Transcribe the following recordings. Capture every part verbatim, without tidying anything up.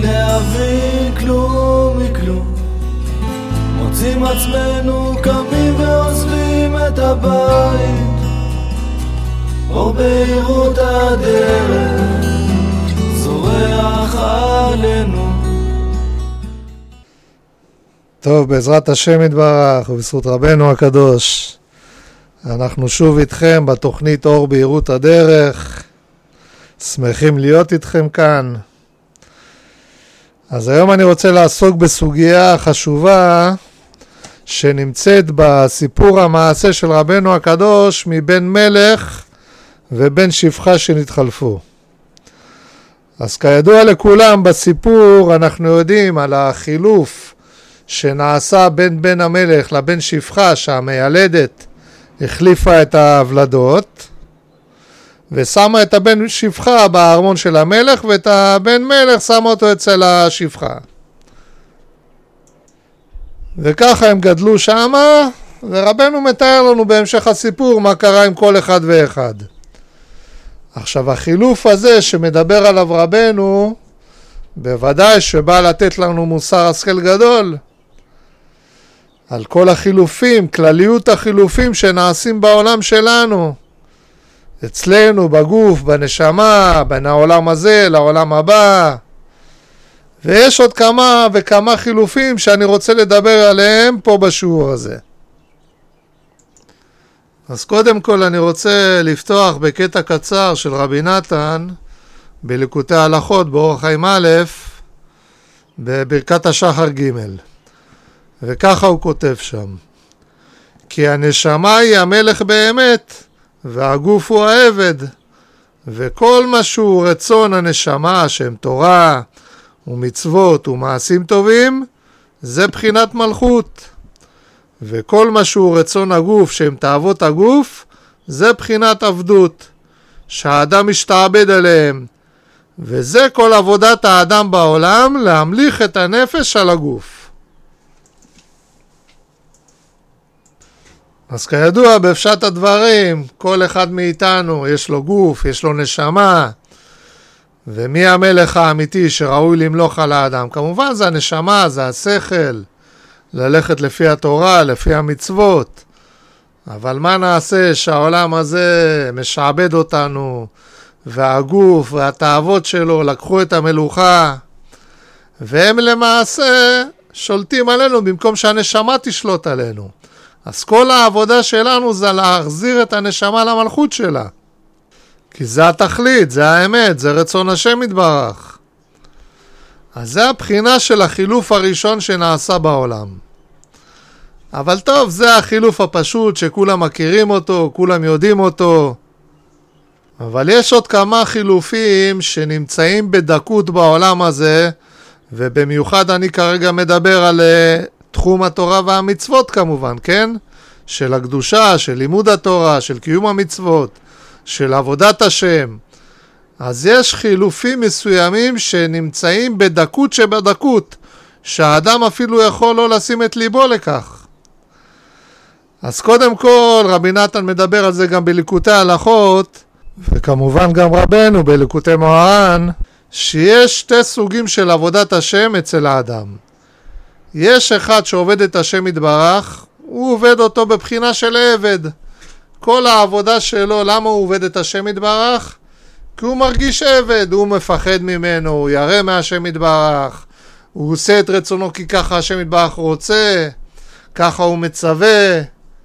להבין כלום מכלום, מוצאים עצמנו קמים ועוזבים את הבית, אור בהירות הדרך זורח עלינו. טוב, בעזרת השם יתברך ובזכות רבנו הקדוש, אנחנו שוב איתכם בתוכנית אור בהירות הדרך. שמחים להיות איתכם כאן. אז היום אני רוצה לעסוק בסוגיה חשובה שנמצאת בסיפור המעשה של רבנו הקדוש מבן מלך ובן שפחה שנתחלפו. אז כידוע לכולם בסיפור אנחנו יודעים על החילוף שנעשה בין בן המלך לבן שפחה, שהמיילדת החליפה את הוולדות ושמה את הבן שפחה בארמון של המלך, ואת הבן מלך שמה אותו אצל השפחה, וככה הם גדלו שמה. ורבנו מתאר לנו בהמשך הסיפור מה קרה עם כל אחד ואחד. עכשיו החילוף הזה שמדבר עליו רבנו בוודאי שבא לתת לנו מוסר השכל גדול על כל החילופים, כלליות החילופים שנעשים בעולם שלנו, אצלנו בגוף, בנשמה, בין העולם הזה לעולם הבא. ויש עוד כמה וכמה חילופים שאני רוצה לדבר עליהם פה בשיעור הזה. אז קודם כל אני רוצה לפתוח בקטע קצר של רבי נתן בליקוטי הלכות באורח חיים א' בברכת השחר ג', וככה הוא כותב שם: כי הנשמה היא המלך באמת והגוף הוא העבד, וכל מה שהוא רצון הנשמה שהם תורה ומצוות ומעשים טובים זה בחינת מלכות, וכל מה שהוא רצון הגוף שהם תאוות הגוף זה בחינת עבדות שהאדם משתעבד עליהם, וזה כל עבודת האדם בעולם, להמליך את הנפש על הגוף. אז כידוע בפשט הדברים, כל אחד מאיתנו יש לו גוף, יש לו נשמה, ומי המלך האמיתי שראוי למלוך על האדם? כמובן זה הנשמה, זה השכל, ללכת לפי התורה, לפי המצוות. אבל מה נעשה שהעולם הזה משעבד אותנו, והגוף והתאוות שלו לקחו את המלוכה, והם למעשה שולטים עלינו במקום שהנשמה תשלוט עלינו. אז כל העבודה שלנו זה להחזיר את הנשמה למלכות שלה, כי זה התכלית, זה האמת, זה רצון השם יתברך. אז זה הבחינה של החילוף הראשון שנעשה בעולם. אבל טוב, זה החילוף הפשוט שכולם מכירים אותו, כולם יודעים אותו. אבל יש עוד כמה חילופים שנמצאים בדקות בעולם הזה, ובמיוחד אני כרגע מדבר על תחום התורה והמצוות כמובן, כן? של הקדושה, של לימוד התורה, של קיום המצוות, של עבודת השם. אז יש חילופים מסוימים שנמצאים בדקות שבדקות, שהאדם אפילו יכול לא לשים את ליבו לכך. אז קודם כל רבי נתן מדבר על זה גם בליקוטי הלכות, וכמובן גם רבנו בליקוטי מוהר"ן, שיש שתי סוגים של עבודת השם אצל האדם. יש אחד שעובד את השם יתברך, הוא עובד אותו בבחינה של עבד. כל העבודה שלו, למה הוא עובד את השם יתברך? כי הוא מרגיש עבד, הוא מפחד ממנו, הוא ירא מהשם יתברך, הוא עושה את רצונו כי ככה השם יתברך רוצה, ככה הוא מצווה.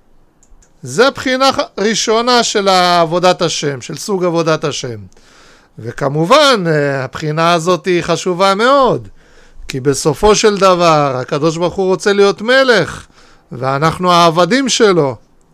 זה בחינה ראשונה של עבודת השם, של סוג עבודת השם. וכמובן הבחינה הזאת היא חשובה מאוד, כי בסופו של דבר הקדוש ברוך הוא רוצה להיות מלך, ואנחנו העבדים שלו.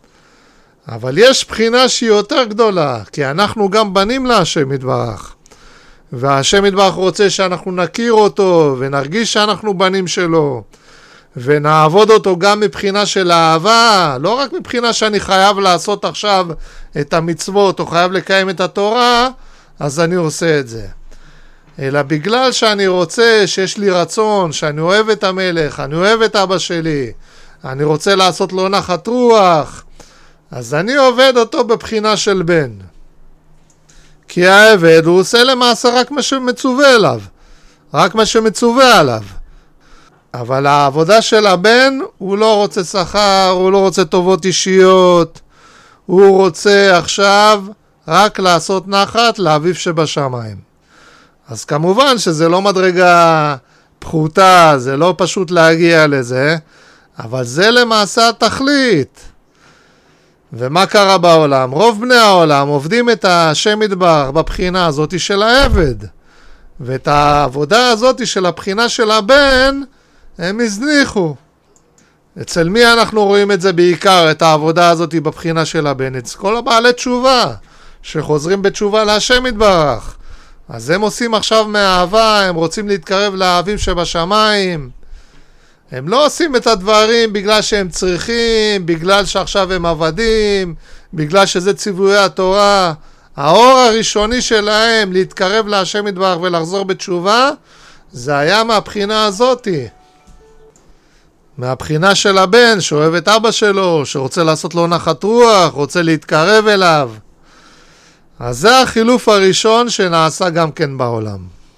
אבל יש בחינה שהיא יותר גדולה, כי אנחנו גם בנים להשם יתברך, והשם יתברך רוצה שאנחנו נכיר אותו ונרגיש שאנחנו בנים שלו, ונעבוד אותו גם מבחינה של אהבה, לא רק מבחינה שאני חייב לעשות עכשיו את המצוות או חייב לקיים את התורה, אז אני עושה את זה. אלא בגלל שאני רוצה, שיש לי רצון, שאני אוהב את המלך, אני אוהב את אבא שלי, אני רוצה לעשות לו נחת רוח, אז אני עובד אותו בבחינה של בן. כי העבד הוא עושה למעשה רק מה שמצווה אליו. רק מה שמצווה עליו. אבל העבודה של הבן, הוא לא רוצה שכר, הוא לא רוצה טובות אישיות, הוא רוצה עכשיו רק לעשות נחת לאביו שבשמיים. אז כמובן שזה לא מדרגה פחותה, זה לא פשוט להגיע לזה, אבל זה למעשה התכלית. ומה קרה בעולם? רוב בני העולם עובדים את השם יתברך בבחינה הזאת של העבד. ואת העבודה הזאת של הבחינה של הבן, הם הזניחו. אצל מי אנחנו רואים את זה בעיקר, את העבודה הזאת בבחינה של הבן? אצל כל הבעלי תשובה, שחוזרים בתשובה להשם יתברך. אז הם עושים עכשיו מאהבה, הם רוצים להתקרב לאהבים שבשמיים. הם לא עושים את הדברים בגלל שהם צריכים, בגלל שעכשיו הם עבדים, בגלל שזה ציווי התורה. האור הראשוני שלהם להתקרב להשם יתברך ולחזור בתשובה, זה היה מהבחינה הזאת. מהבחינה של הבן שאוהב את אבא שלו, שרוצה לעשות לו נחת רוח, רוצה להתקרב אליו. אז זה החילוף הראשון שנעשה גם כן בעולם.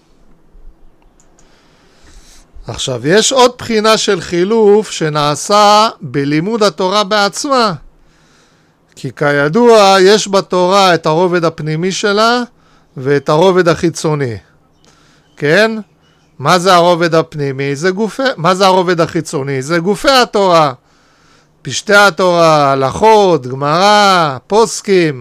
עכשיו, יש עוד בחינה של חילוף שנעשה בלימוד התורה בעצמה. כי כידוע, יש בתורה את הרובד הפנימי שלה ואת הרובד החיצוני. כן? מה זה הרובד הפנימי? זה גופי, מה זה הרובד החיצוני? זה גופי התורה. פשטי התורה, הלכות, גמרא, פוסקים.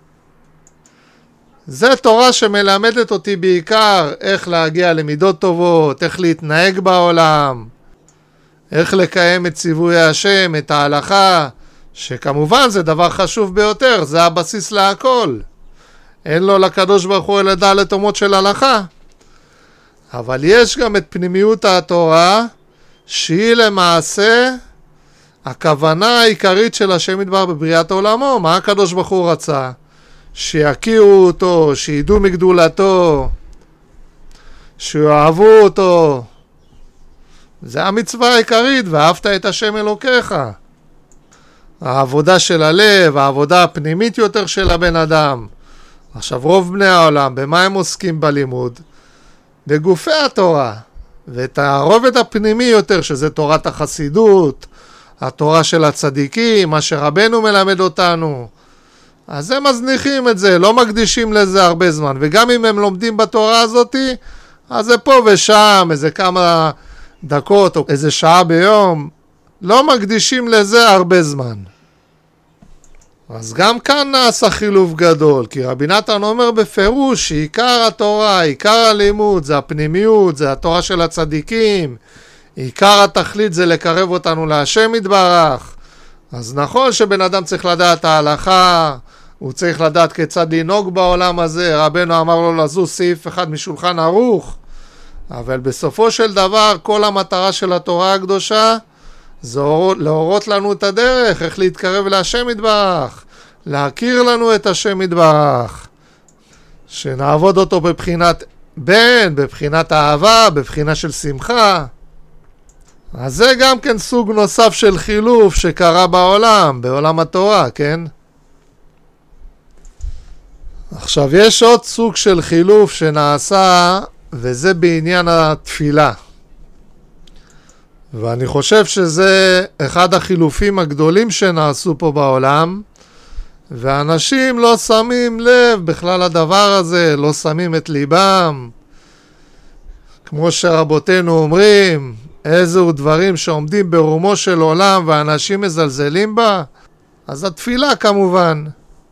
זה תורה שמלמדת אותי בעיקר איך להגיע למידות טובות, איך להתנהג בעולם, איך לקיים את ציווי השם, את ההלכה, שכמובן זה דבר חשוב ביותר, זה הבסיס להכל. אין לו לקדוש ברוך הוא אלא דלת אמות של הלכה. אבל יש גם את פנימיות התורה, שהיא למעשה הכוונה העיקרית של השם יתברך בבריאת עולמו. מה הקדוש ברוך הוא רצה? שיכירו אותו, שידעו מגדולתו, שאוהבו אותו. זה המצווה העיקרית, ואהבת את השם אלוקיך. העבודה של הלב, העבודה הפנימית יותר של הבן אדם. עכשיו רוב בני העולם, במה הם עוסקים בלימוד? בגופי התורה. ואת הרובד הפנימי יותר, שזה תורת החסידות, התורה של הצדיקים, מה שרבנו מלמד אותנו. אז הם מזניחים את זה, לא מקדישים לזה הרבה זמן. וגם אם הם לומדים בתורה הזאת, אז זה פה ושם, איזה כמה דקות או איזה שעה ביום, לא מקדישים לזה הרבה זמן. אז גם כאן נעשה חילוף גדול, כי רבי נתן אומר בפירוש שעיקר התורה, עיקר הלימוד, זה הפנימיות, זה התורה של הצדיקים, עיקר התכלית זה לקרב אותנו להשם יתברך. אז נכון שבן אדם צריך לדעת ההלכה, הוא צריך לדעת כיצד לנהוג בעולם הזה, רבנו אמר לו לזוז סעיף אחד משולחן ערוך, אבל בסופו של דבר כל המטרה של התורה הקדושה זה להורות לנו את הדרך, איך להתקרב להשם יתברך, להכיר לנו את השם יתברך, שנעבוד אותו בבחינת בן, בבחינת אהבה, בבחינה של שמחה. אז זה גם כן סוג נוסף של חילוף שקרה בעולם, בעולם התורה, כן? עכשיו יש עוד סוג של חילוף שנעשה, וזה בעניין התפילה. ואני חושב שזה אחד החילופים הגדולים שנעשו פה בעולם, ואנשים לא שמים לב בכלל הדבר הזה, לא שמים את ליבם. כמו שרבותינו אומרים, איזו דברים שעומדים ברומו של עולם ואנשים מזלזלים בה, אז התפילה כמובן.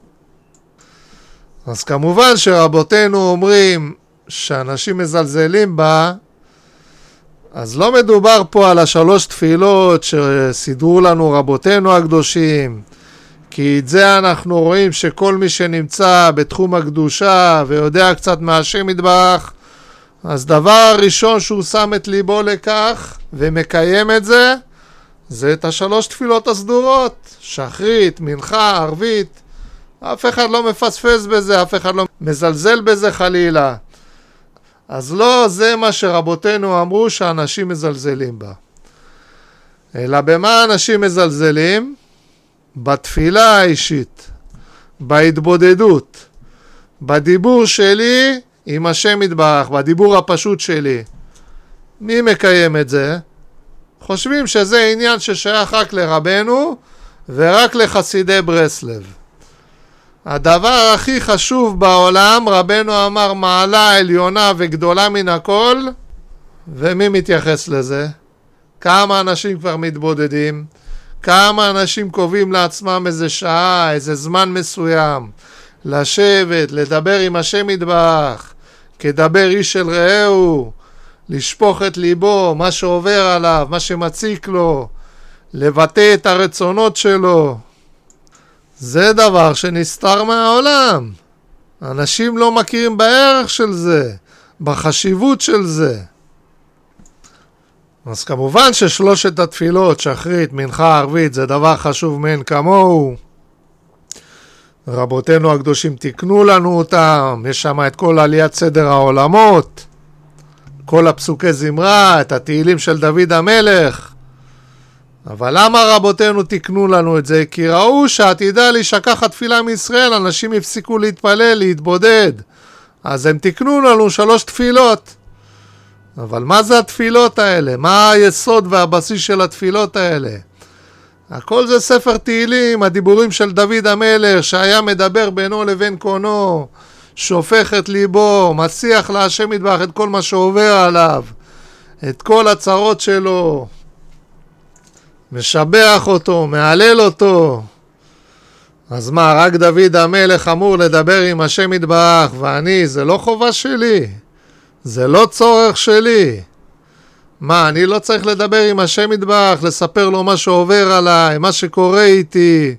אז כמובן שרבותינו אומרים שאנשים מזלזלים בה, אז לא מדובר פה על השלוש תפילות שסידרו לנו רבותינו הקדושים, כי את זה אנחנו רואים שכל מי שנמצא בתחום הקדושה ויודע קצת מהשם יתברך, אז דבר הראשון שהוא שם את ליבו לכך ומקיים את זה, זה את השלוש תפילות הסדורות, שחרית, מנחה, ערבית. אף אחד לא מפספס בזה, אף אחד לא מזלזל בזה חלילה. אז לא זה מה שרבותינו אמרו שאנשים מזלזלים בה. אלא במה אנשים מזלזלים? בתפילה האישית, בהתבודדות, בדיבור שלי עם השם יתברך, בדיבור הפשוט שלי. מי מקיים את זה? חושבים שזה עניין ששייך רק לרבנו ורק לחסידי ברסלב. הדבר הכי חשוב בעולם, רבנו אמר מעלה עליונה וגדולה מן הכל, ומי מתייחס לזה? כמה אנשים כבר מתבודדים? כמה אנשים קובעים לעצמם איזה שעה, איזה זמן מסוים, לשבת, לדבר עם השם יתברך, כדבר איש אל רעהו, לשפוך את ליבו, מה שעובר עליו, מה שמציק לו, לבטא את הרצונות שלו. זה דבר שנסתר מהעולם. אנשים לא מכירים בערך של זה, בחשיבות של זה. אז כמובן ששלושת התפילות, שחרית, מנחה, ערבית, זה דבר חשוב מאין כמוהו. רבותינו הקדושים תיקנו לנו אותם, יש שם את כל עליית סדר העולמות, כל הפסוקי זמרה, את התהילים של דוד המלך. אבל למה רבותינו תיקנו לנו את זה? כי ראו שעתידה להישכח התפילה מישראל, אנשים הפסיקו להתפלל, להתבודד. אז הם תיקנו לנו שלוש תפילות. אבל מה זה התפילות האלה? מה היסוד והבסיס של התפילות האלה? הכל זה ספר תהילים, הדיבורים של דוד המלך, שהיה מדבר בינו לבין קונו, שופך את ליבו, מסיח להשם יתברך את כל מה שעובר עליו, את כל הצרות שלו, משבח אותו, מעלל אותו. אז מה, רק דוד המלך אמור לדבר עם השם יתברך, ואני, זה לא חובה שלי, זה לא צורך שלי. מה, אני לא צריך לדבר עם השם יתברך, לספר לו מה שעובר עליי, מה שקורה איתי,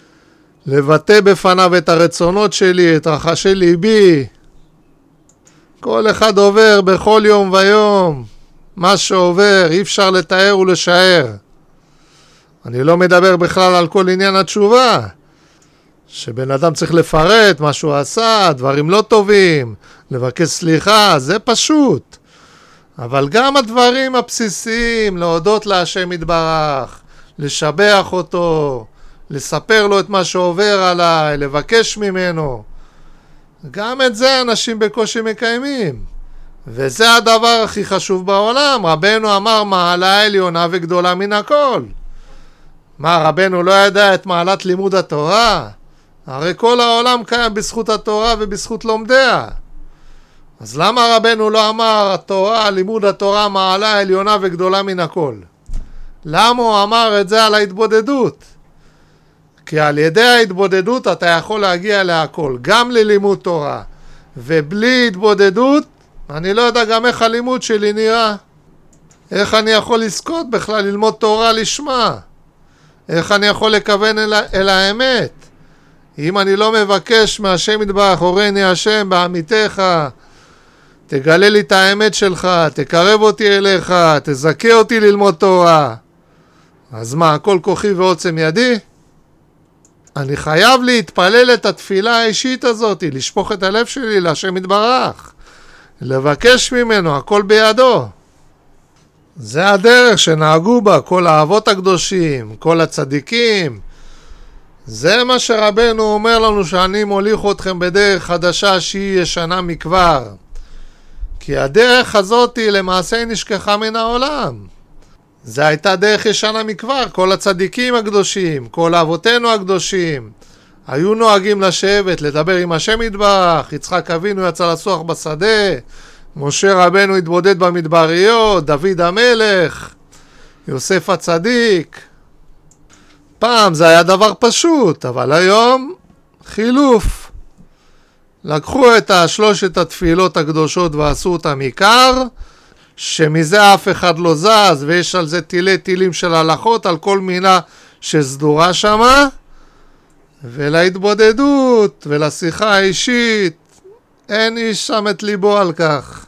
לבטא בפניו את הרצונות שלי, את רחשי ליבי. כל אחד עובר בכל יום ויום, מה שעובר, אי אפשר לתאר ולשער. אני לא מדבר בכלל על כל עניין התשובה, שבן אדם צריך לפרט מה שהוא עשה, דברים לא טובים, לבקש סליחה, זה פשוט. אבל גם הדברים הבסיסיים, להודות להשם יתברך, לשבח אותו, לספר לו את מה שעובר עליי, לבקש ממנו, גם את זה אנשים בקושי מקיימים. וזה הדבר הכי חשוב בעולם. רבנו אמר מעלה עליונה וגדולה מן הכל. מה, רבנו לא ידע את מעלת לימוד התורה? הרי כל העולם קיים בזכות התורה ובזכות לומדיה. אז למה רבנו לא אמר התורה, לימוד התורה מעלה עליונה וגדולה מן הכל? למה הוא אמר את זה על ההתבודדות? כי על ידי ההתבודדות אתה יכול להגיע להכל, גם ללימוד תורה. ובלי התבודדות, אני לא יודע גם איך הלימוד שלי נראה. איך אני יכול לזכות בכלל ללמוד תורה לשמה? איך אני יכול לכוון אל, אל האמת? אם אני לא מבקש מהשם יתברך, הורני השם בעמיתך, תגלה לי את האמת שלך, תקרב אותי אליך, תזכה אותי ללמוד תורה. אז מה, כל כוחי ועוצם ידי? אני חייב להתפלל את התפילה האישית הזאת, לשפוך את הלב שלי להשם יתברך, לבקש ממנו, הכל בידו. זה הדרך שנהגו בה כל האבות הקדושים, כל הצדיקים. זה מה שרבנו אומר לנו, שאני מוליך אתכם בדרך חדשה שהיא ישנה מכבר. כי הדרך הזאת למעשה נשכחה מן העולם. זה הייתה דרך ישנה מכבר. כל הצדיקים הקדושים, כל אבותינו הקדושים, היו נוהגים לשבת, לדבר עם השם יתברך. יצחק אבינו יצא לסוח בשדה, משה רבנו התבודד במדבריות, דוד המלך, יוסף הצדיק. פעם זה היה דבר פשוט, אבל היום חילוף. לקחו את השלושת התפילות הקדושות ועשו אותם עיקר, שמזה אף אחד לא זז, ויש על זה תילי תילים של הלכות על כל מינה שסדורה שמה, ולהתבודדות ולשיחה האישית אין איש שם את ליבו על כך.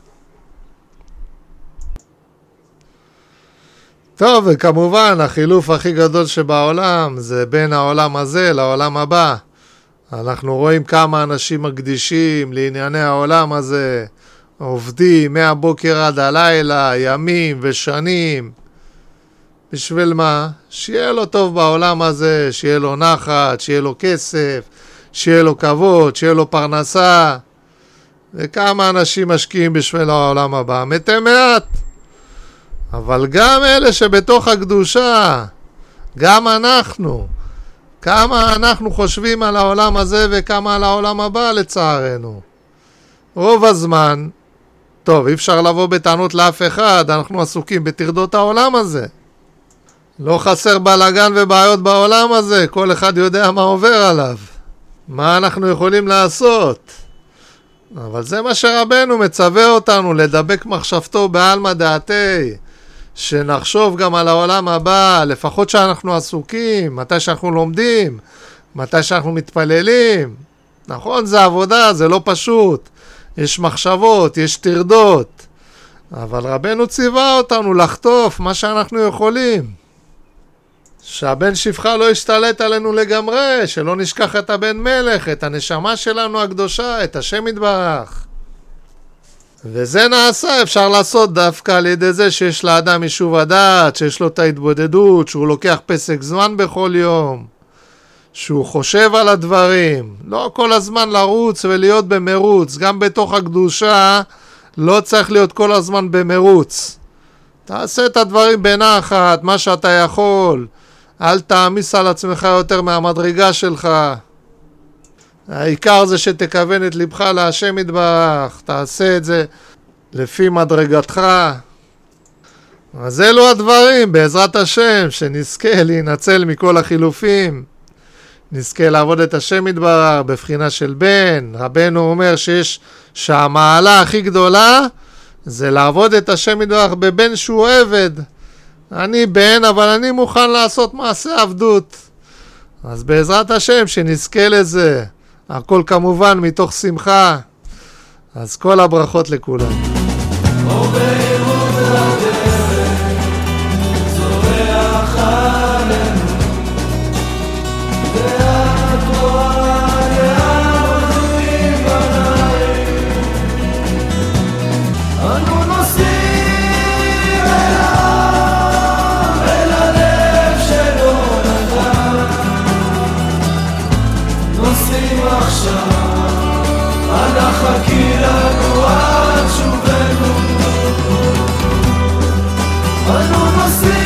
טוב, וכמובן החילוף הכי גדול שבעולם זה בין העולם הזה לעולם הבא. אנחנו רואים כמה אנשים מקדישים לענייני העולם הזה, עובדים מהבוקר עד הלילה, ימים ושנים. בשביל מה? שיהיה לו טוב בעולם הזה, שיהיה לו נחת, שיהיה לו כסף, שיהיה לו כבוד, שיהיה לו פרנסה. וכמה אנשים משקיעים בשביל העולם הבא? מתי מעט. אבל גם אלה שבתוך הקדושה, גם אנחנו, כמה אנחנו חושבים על העולם הזה וכמה על העולם הבא לצערנו. רוב הזמן, טוב, אי אפשר לבוא בטענות לאף אחד, אנחנו עסוקים בתרדות העולם הזה. לא חסר בלגן ובעיות בעולם הזה, כל אחד יודע מה עובר עליו. מה אנחנו יכולים לעשות? אבל זה מה שרבנו מצווה אותנו, לדבק מחשבתו בעלמא דעתי, שנחשוב גם על העולם הבא, לפחות שאנחנו עסוקים, מתי שאנחנו לומדים, מתי שאנחנו מתפללים. נכון, זה עבודה, זה לא פשוט. יש מחשבות, יש תרדות. אבל רבנו ציווה אותנו לחטוף מה שאנחנו יכולים. שהבן שפחה לא ישתלט עלינו לגמרי, שלא נשכח את הבן מלך, את הנשמה שלנו הקדושה, את השם יתברך. וזה נעשה, אפשר לעשות דווקא על ידי זה שיש לאדם יישוב הדעת, שיש לו את ההתבודדות, שהוא לוקח פסק זמן בכל יום, שהוא חושב על הדברים, לא כל הזמן לרוץ ולהיות במרוץ, גם בתוך הקדושה לא צריך להיות כל הזמן במרוץ. תעשה את הדברים בנחת, מה שאתה יכול, אל תעמיס על עצמך יותר מהמדרגה שלך. העיקר זה שתכוון את לבך להשם יתברך, תעשה את זה לפי מדרגתך. אז אלו הדברים, בעזרת השם, שנזכה להינצל מכל החילופים, נזכה לעבוד את השם יתברך בבחינה של בן. רבנו אומר שיש שהמעלה הכי גדולה זה לעבוד את השם יתברך בבן שהוא עבד. אני בן, אבל אני מוכן לעשות מעשה עבדות. אז בעזרת השם שנזכה לזה, הכל כמובן מתוך שמחה. אז כל הברכות לכולם. חכי לנו עד שובנו, אנו נוסעים